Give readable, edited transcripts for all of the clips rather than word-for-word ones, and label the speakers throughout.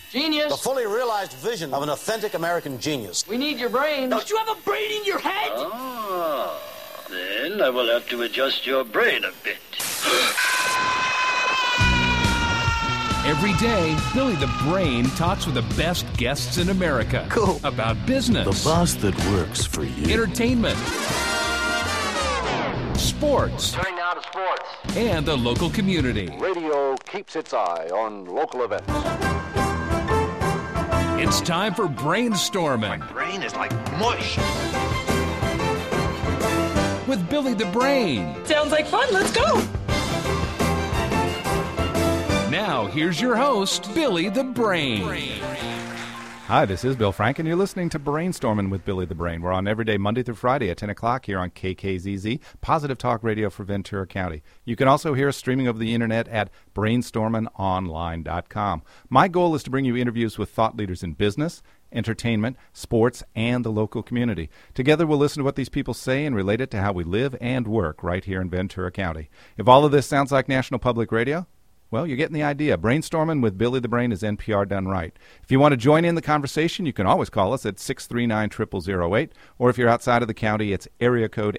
Speaker 1: Genius.
Speaker 2: The fully realized vision of an authentic American genius.
Speaker 1: We need your brain.
Speaker 3: Don't you have a brain in your head?
Speaker 4: Ah, then I will have to adjust your brain a bit.
Speaker 5: Every day, Billy the Brain talks with the best guests in America.
Speaker 6: Cool.
Speaker 5: About business.
Speaker 6: The boss that works for you.
Speaker 5: Entertainment. Sports.
Speaker 7: Turning now to sports.
Speaker 5: And the local community.
Speaker 8: Radio keeps its eye on local events.
Speaker 5: It's time for Brainstorming.
Speaker 3: My brain is like mush.
Speaker 5: With Billy the Brain.
Speaker 9: Sounds like fun. Let's go.
Speaker 5: Now, here's your host, Billy the Brain.
Speaker 10: Hi, this is Bill Frank, and you're listening to Brainstorming with Billy the Brain. We're on every day, Monday through Friday at 10 o'clock here on KKZZ, Positive Talk Radio for Ventura County. You can also hear us streaming over the internet at brainstormingonline.com. My goal is to bring you interviews with thought leaders in business, entertainment, sports, and the local community. Together, we'll listen to what these people say and relate it to how we live and work right here in Ventura County. If all of this sounds like National Public Radio, well, you're getting the idea. Brainstorming with Billy the Brain is NPR done right. If you want to join in the conversation, you can always call us at 639-0008, or if you're outside of the county, it's area code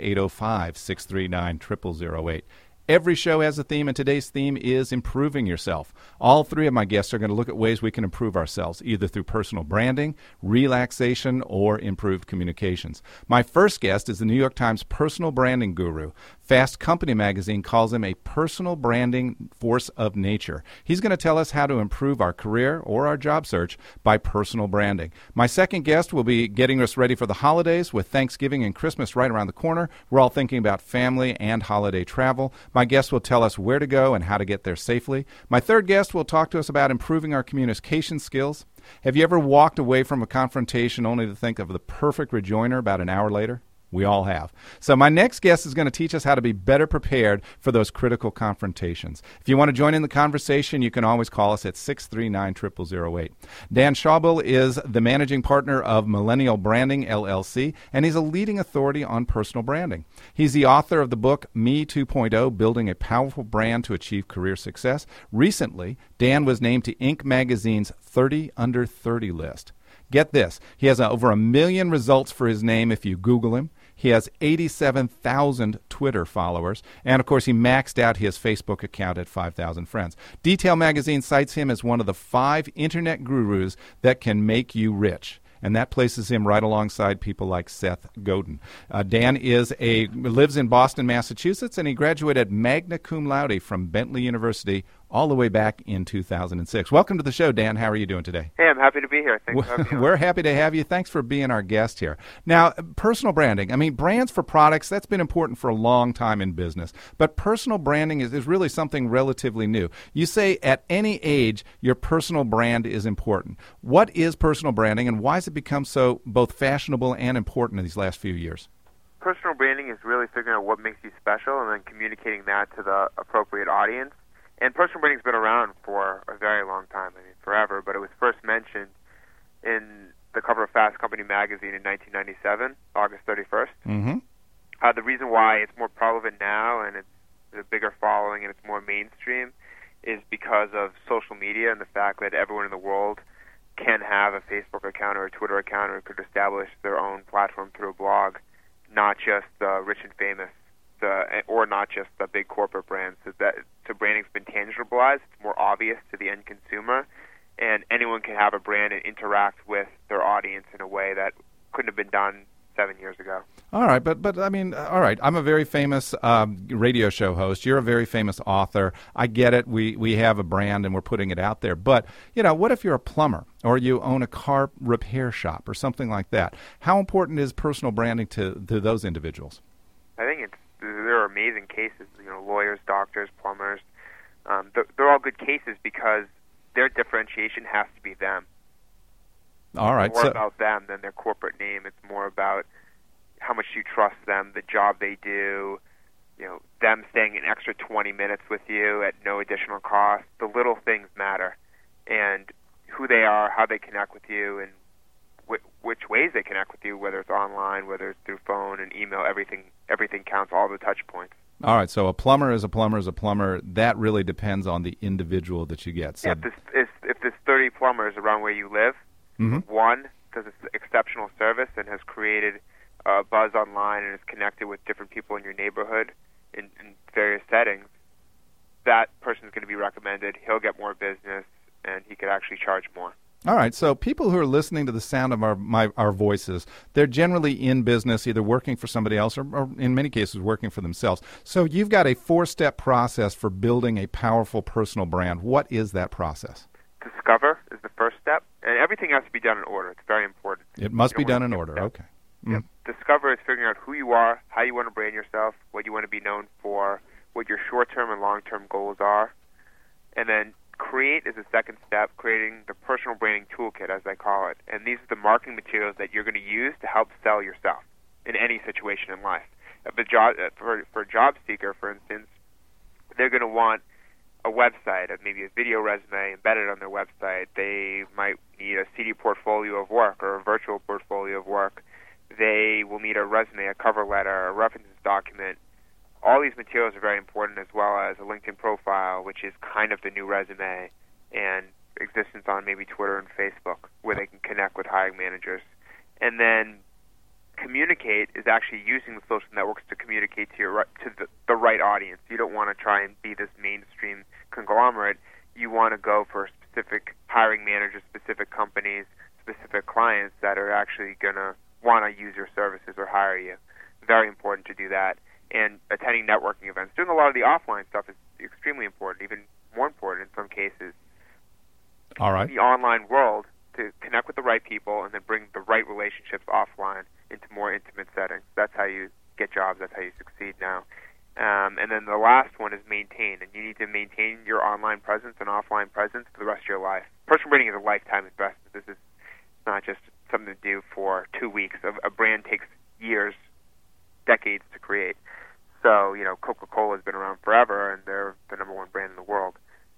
Speaker 10: 805-639-0008. Every show has a theme, and today's theme is improving yourself. All three of my guests are going to look at ways we can improve ourselves, either through personal branding, relaxation, or improved communications. My first guest is the New York Times personal branding guru. Fast Company magazine calls him a personal branding force of nature. He's going to tell us how to improve our career or our job search by personal branding. My second guest will be getting us ready for the holidays. With Thanksgiving and Christmas right around the corner, we're all thinking about family and holiday travel. My guest will tell us where to go and how to get there safely. My third guest will talk to us about improving our communication skills. Have you ever walked away from a confrontation only to think of the perfect rejoinder about an hour later? We all have. So my next guest is going to teach us how to be better prepared for those critical confrontations. If you want to join in the conversation, you can always call us at 639-0008. Dan Schauble is the managing partner of Millennial Branding, LLC, and he's a leading authority on personal branding. He's the author of the book Me 2.0, Building a Powerful Brand to Achieve Career Success. Recently, Dan was named to Inc. magazine's 30 Under 30 list. Get this, he has over 1 million results for his name if you Google him. He has 87,000 Twitter followers, and of course he maxed out his Facebook account at 5,000 friends. Detail magazine cites him as one of the 5 internet gurus that can make you rich. And that places him right alongside people like Seth Godin. Dan lives in Boston, Massachusetts, and he graduated magna cum laude from Bentley University all the way back in 2006. Welcome to the show, Dan. How are you doing today?
Speaker 11: Hey, I'm happy to be here. Thanks for having me on.
Speaker 10: We're happy to have you. Thanks for being our guest here. Now, personal branding. I mean, brands for products, that's been important for a long time in business. But personal branding is really something relatively new. You say at any age, your personal brand is important. What is personal branding, and why has it become so both fashionable and important in these last few years?
Speaker 11: Personal branding is really figuring out what makes you special and then communicating that to the appropriate audience. And personal branding's been around for a very long time, I mean forever, but it was first mentioned in the cover of Fast Company magazine in 1997, August 31st.
Speaker 10: Mm-hmm.
Speaker 11: The reason why it's more prevalent now and it's a bigger following and it's more mainstream is because of social media and the fact that everyone in the world can have a Facebook account or a Twitter account or could establish their own platform through a blog, not just the rich and famous. Or not just the big corporate brands. So branding's been tangibilized. It's more obvious to the end consumer, and anyone can have a brand and interact with their audience in a way that couldn't have been done 7 years ago.
Speaker 10: All right, but I mean, all right, I'm a very famous radio show host. You're a very famous author. I get it. We have a brand and we're putting it out there. But, you know, what if you're a plumber or you own a car repair shop or something like that? How important is personal branding to those individuals?
Speaker 11: I think there are amazing cases, you know, lawyers, doctors, plumbers. They're all good cases because their differentiation has to be them.
Speaker 10: All right.
Speaker 11: It's more about them than their corporate name. It's more about how much you trust them, the job they do, you know, them staying an extra 20 minutes with you at no additional cost. The little things matter. And who they are, how they connect with you, and which ways they connect with you, whether it's online, whether it's through phone and email, everything counts, all the touch points.
Speaker 10: All right, so a plumber is a plumber is a plumber. That really depends on the individual that you get. So
Speaker 11: If there's 30 plumbers around where you live, one does exceptional service and has created a buzz online and is connected with different people in your neighborhood in various settings, that person's going to be recommended. He'll get more business, and he could actually charge more.
Speaker 10: All right, so people who are listening to the sound of our voices, they're generally in business, either working for somebody else or in many cases working for themselves. So you've got a 4-step process for building a powerful personal brand. What is that process?
Speaker 11: Discover is the first step, and everything has to be done in order. It's very important.
Speaker 10: It must be done in order, okay.
Speaker 11: Yep. Discover is figuring out who you are, how you want to brand yourself, what you want to be known for, what your short-term and long-term goals are, and then create is the second step, creating the personal branding toolkit, as I call it. And these are the marketing materials that you're going to use to help sell yourself in any situation in life. For a job seeker, for instance, they're going to want a website, maybe a video resume embedded on their website. They might need a CD portfolio of work or a virtual portfolio of work. They will need a resume, a cover letter, a references document. All these materials are very important, as well as a LinkedIn profile, which is kind of the new resume, and existence on maybe Twitter and Facebook, where they can connect with hiring managers. And then communicate is actually using the social networks to communicate to the right audience. You don't want to try and be this mainstream conglomerate. You want to go for specific hiring managers, specific companies, specific clients that are actually going to want to use your services or hire you. Very important to do that. And attending networking events. Doing a lot of the offline stuff is extremely important, even more important in some cases.
Speaker 10: All right.
Speaker 11: In the online world, to connect with the right people and then bring the right relationships offline into more intimate settings. That's how you get jobs. That's how you succeed now. And then the last one is maintain. And you need to maintain your online presence and offline presence for the rest of your life. Personal branding is a lifetime investment. This is not just something to do for 2 weeks. A brand takes years, decades to create. So, Coca-Cola has been around forever, and they're the number one brand in the world.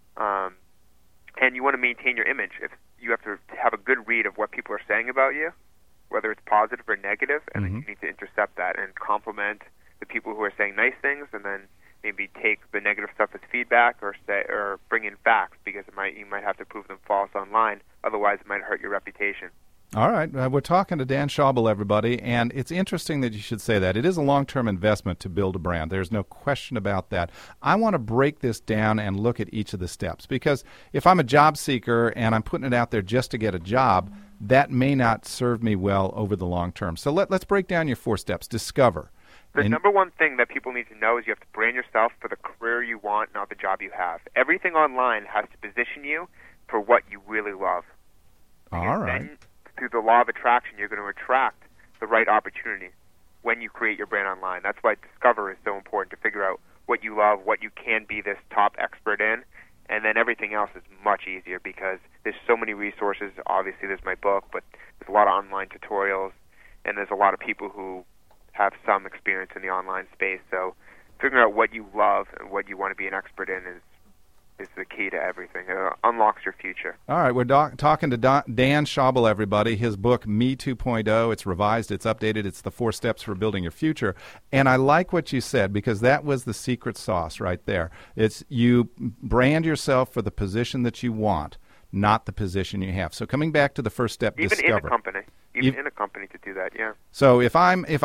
Speaker 11: And you want to maintain your image. If you have to have a good read of what people are saying about you, whether it's positive or negative, and then you need to intercept that and compliment the people who are saying nice things, and then maybe take the negative stuff as feedback, or bring in facts, because you might have to prove them false online. Otherwise, it might hurt your reputation.
Speaker 10: All right. We're talking to Dan Schawbel, everybody, and it's interesting that you should say that. It is a long-term investment to build a brand. There's no question about that. I want to break this down and look at each of the steps, because if I'm a job seeker and I'm putting it out there just to get a job, that may not serve me well over the long term. So let's break down your 4 steps. Discover.
Speaker 11: The number one thing that people need to know is you have to brand yourself for the career you want, not the job you have. Everything online has to position you for what you really love.
Speaker 10: All right.
Speaker 11: Then, through the law of attraction, you're going to attract the right opportunities when you create your brand online. That's why Discover is so important, to figure out what you love, what you can be this top expert in, and then everything else is much easier because there's so many resources. Obviously, there's my book, but there's a lot of online tutorials, and there's a lot of people who have some experience in the online space. So figuring out what you love and what you want to be an expert in is the key to everything. It unlocks your future.
Speaker 10: All right, we're talking to Dan Schawbel, everybody. His book, Me 2.0, it's revised, it's updated, it's the 4 steps for building your future. And I like what you said, because that was the secret sauce right there. It's you brand yourself for the position that you want, not the position you have. So coming back to the first step,
Speaker 11: even
Speaker 10: discover.
Speaker 11: In a company to do that, yeah.
Speaker 10: So if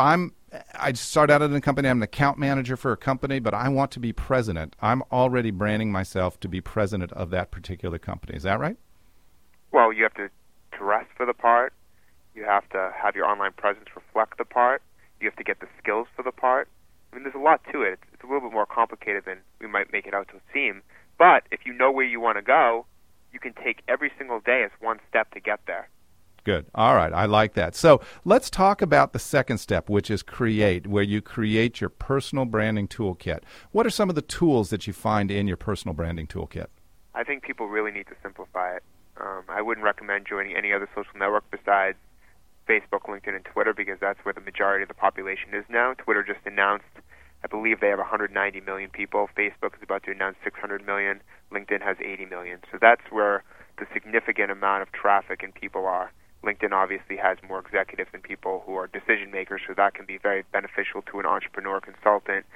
Speaker 10: I start out in a company, I'm an account manager for a company, but I want to be president, I'm already branding myself to be president of that particular company. Is that right?
Speaker 11: Well, you have to dress for the part. You have to have your online presence reflect the part. You have to get the skills for the part. I mean, there's a lot to it. It's a little bit more complicated than we might make it out to seem. But if you know where you want to go, you can take every single day as one step to get there.
Speaker 10: Good. All right. I like that. So let's talk about the second step, which is create, where you create your personal branding toolkit. What are some of the tools that you find in your personal branding toolkit?
Speaker 11: I think people really need to simplify it. I wouldn't recommend joining any other social network besides Facebook, LinkedIn, and Twitter, because that's where the majority of the population is now. Twitter just announced, I believe they have 190 million people. Facebook is about to announce 600 million. LinkedIn has 80 million. So that's where the significant amount of traffic and people are. LinkedIn obviously has more executives and people who are decision makers, so that can be very beneficial to an entrepreneur consultant.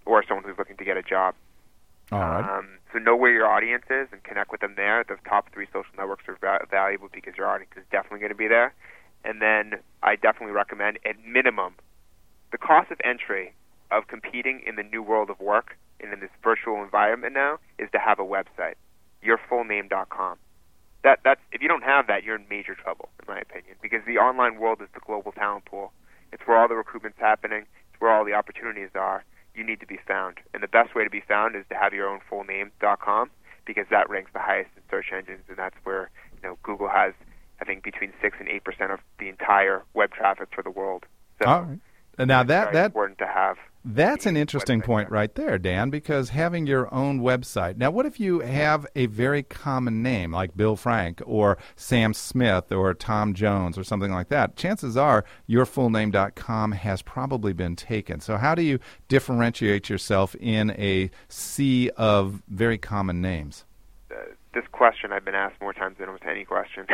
Speaker 11: or someone who's looking to get a job.
Speaker 10: All right.
Speaker 11: So know where your audience is and connect with them there. The top 3 social networks are valuable because your audience is definitely going to be there. And then I definitely recommend, at minimum, the cost of entry of competing in the new world of work and in this virtual environment now is to have a website, yourfullname.com. That's if you don't have that, you're in major trouble, in my opinion, because the online world is the global talent pool. It's where all the recruitment's happening. It's where all the opportunities are. You need to be found. And the best way to be found is to have your own fullname.com, because that ranks the highest in search engines, and that's where Google has, I think, between 6 and 8% of the entire web traffic for the world. So
Speaker 10: all right. And now
Speaker 11: it's important to have.
Speaker 10: That's an interesting point right there, Dan, because having your own website. Now, what if you have a very common name like Bill Frank or Sam Smith or Tom Jones or something like that? Chances are yourfullname.com has probably been taken. So how do you differentiate yourself in a sea of very common names?
Speaker 11: This question I've been asked more times than almost any question.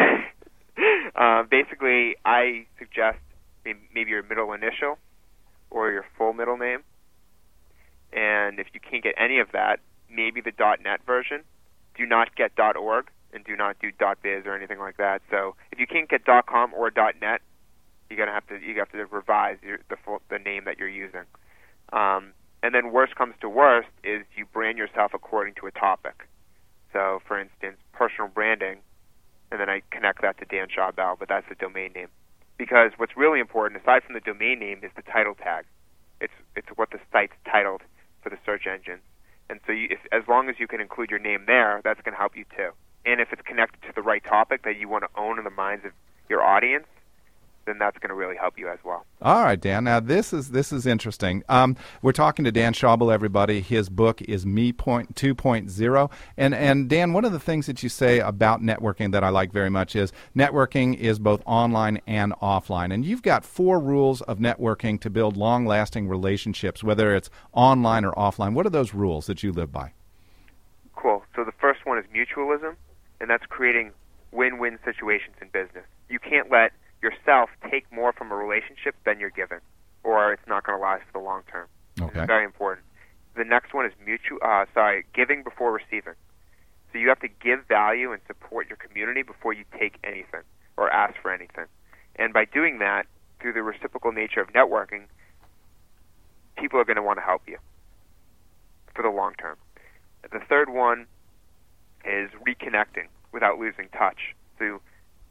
Speaker 11: Basically, I suggest maybe your middle initial or your full middle name. And if you can't get any of that, maybe the .net version. Do not get .org and do not do .biz or anything like that. So if you can't get .com or .net, you have to revise the name that you're using. And then worst comes to worst is you brand yourself according to a topic. So for instance, personal branding, and then I connect that to Dan Schawbel, but that's the domain name. Because what's really important, aside from the domain name, is the title tag. It's what the site's titled for the search engines. And so as long as you can include your name there, that's going to help you too. And if it's connected to the right topic that you want to own in the minds of your audience, then that's going to really help you as well.
Speaker 10: All right, Dan. Now, this is interesting. We're talking to Dan Schawbel, everybody. His book is Me 2.0. And Dan, one of the things that you say about networking that I like very much is networking is both online and offline. And you've got 4 rules of networking to build long-lasting relationships, whether it's online or offline. What are those rules that you live by?
Speaker 11: Cool. So the first one is mutualism, and that's creating win-win situations in business. You can't let yourself take more from a relationship than you're given, or it's not going to last for the long term.
Speaker 10: Okay.
Speaker 11: It's very important. The next one is giving before receiving. So you have to give value and support your community before you take anything or ask for anything. And by doing that, through the reciprocal nature of networking, people are going to want to help you for the long term. The third one is reconnecting without losing touch. So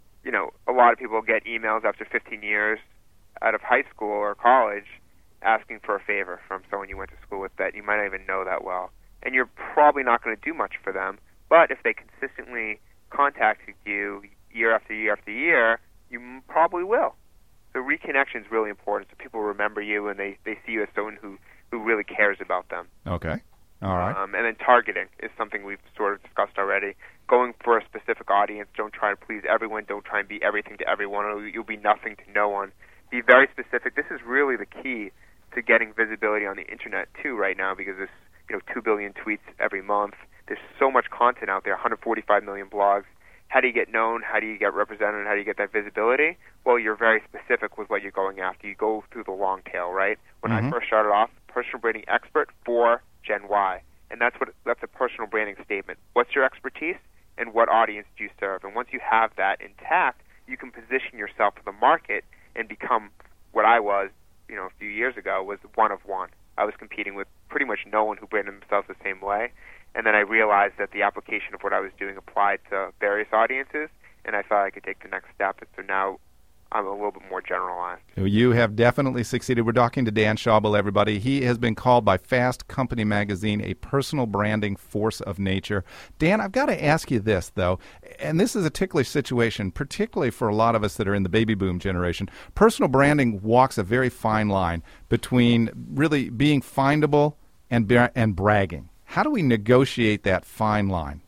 Speaker 11: a lot of people get emails after 15 years out of high school or college asking for a favor from someone you went to school with that you might not even know that well. And you're probably not going to do much for them, but if they consistently contacted you year after year after year, you probably will. So reconnection is really important so people remember you and they see you as someone who really cares about them.
Speaker 10: Okay. All right.
Speaker 11: And then targeting is something we've sort of discussed already. Going for a specific audience. Don't try to please everyone. Don't try and be everything to everyone, or you'll be nothing to no one. Be very specific. This is really the key to getting visibility on the internet too right now, because there's 2 billion tweets every month. There's so much content out there. 145 million blogs. How do you get known? How do you get represented? How do you get that visibility? Well, you're very specific with what you're going after. You go through the long tail, right? When I first started off, personal branding expert for Gen Y. And that's a personal branding statement. What's your expertise and what audience do you serve? And once you have that intact, you can position yourself in the market and become what I was, a few years ago, was one of one. I was competing with pretty much no one who branded themselves the same way. And then I realized that the application of what I was doing applied to various audiences, and I thought I could take the next step. And so now I'm a little bit more generalized.
Speaker 10: You have definitely succeeded. We're talking to Dan Schawbel, everybody. He has been called by Fast Company magazine a personal branding force of nature. Dan, I've got to ask you this, though, and this is a ticklish situation, particularly for a lot of us that are in the baby boom generation. Personal branding walks a very fine line between really being findable and bragging. How do we negotiate that fine line?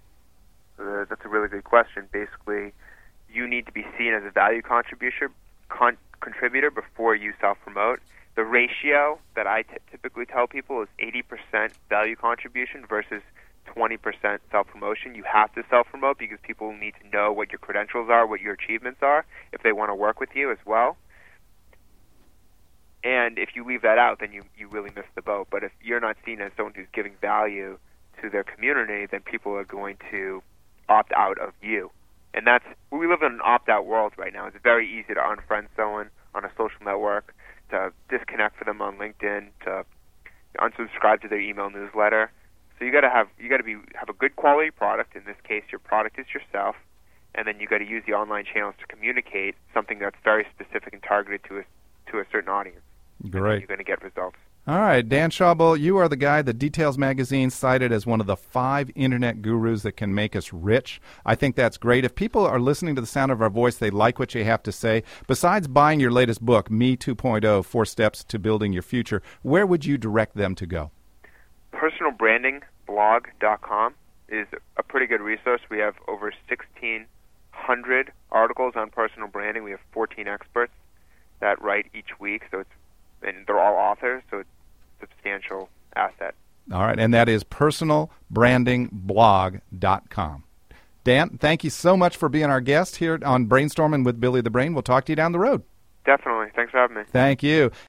Speaker 11: That's a really good question. Basically, you need to be seen as a value contributor before you self-promote. The ratio that I typically tell people is 80% value contribution versus 20% self-promotion. You have to self-promote because people need to know what your credentials are, what your achievements are, if they want to work with you as well. And if you leave that out, then you really miss the boat. But if you're not seen as someone who's giving value to their community, then people are going to opt out of you. And we live in an opt-out world right now. It's very easy to unfriend someone on a social network, to disconnect from them on LinkedIn, to unsubscribe to their email newsletter. So you got to have a good quality product. In this case, your product is yourself, and then you got to use the online channels to communicate something that's very specific and targeted to a certain audience.
Speaker 10: Great.
Speaker 11: You're going to get results.
Speaker 10: All right, Dan Schawbel, you are the guy that Details Magazine cited as one of the 5 internet gurus that can make us rich. I think that's great. If people are listening to the sound of our voice, they like what you have to say. Besides buying your latest book, Me 2.0, 4 Steps to Building Your Future, where would you direct them to go?
Speaker 11: Personalbrandingblog.com is a pretty good resource. We have over 1,600 articles on personal branding. We have 14 experts that write each week, and they're all authors, so it's a substantial asset.
Speaker 10: All right, and that is personalbrandingblog.com. Dan, thank you so much for being our guest here on Brainstorming with Billy the Brain. We'll talk to you down the road.
Speaker 11: Definitely. Thanks for having me.
Speaker 10: Thank you.